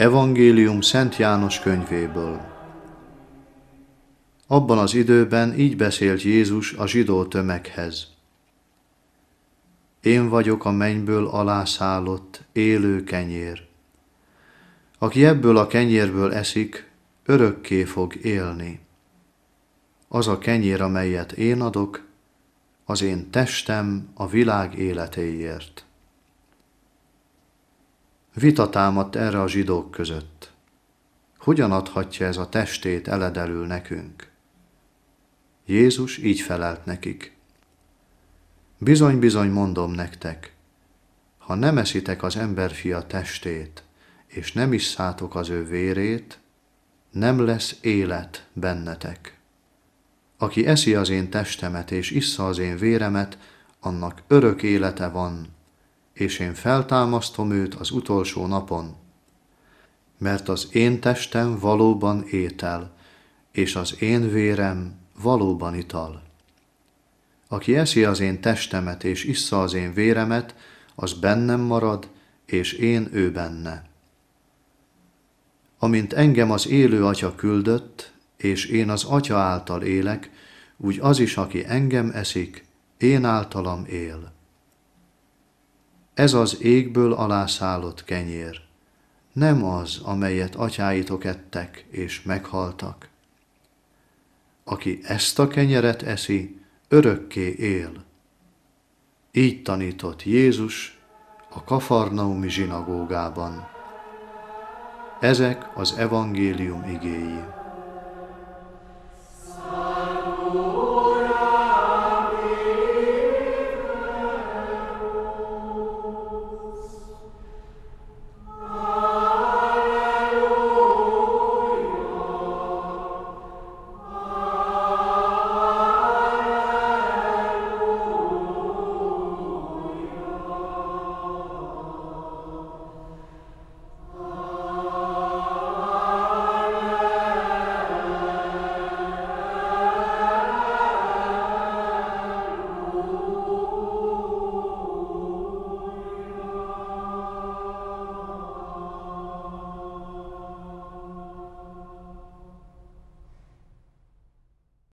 Evangélium Szent János könyvéből. Abban az időben így beszélt Jézus a zsidó tömeghez. Én vagyok a mennyből alászállott, élő kenyér. Aki ebből a kenyérből eszik, örökké fog élni. Az a kenyér, amelyet én adok, az én testem a világ életéért. Vita támadt erre a zsidók között. Hogyan adhatja ez a testét eledelül nekünk? Jézus így felelt nekik. Bizony-bizony mondom nektek, ha nem eszitek az emberfia testét, és nem isszátok az ő vérét, nem lesz élet bennetek. Aki eszi az én testemet és issza az én véremet, annak örök élete van, és én feltámasztom őt az utolsó napon. Mert az én testem valóban étel, és az én vérem valóban ital. Aki eszi az én testemet és issza az én véremet, az bennem marad, és én ő benne. Amint engem az élő Atya küldött, és én az Atya által élek, úgy az is, aki engem eszik, én általam él. Ez az égből alászállott kenyér, nem az, amelyet atyáitok ettek és meghaltak. Aki ezt a kenyeret eszi, örökké él. Így tanított Jézus a kafarnaumi zsinagógában. Ezek az evangélium igéi.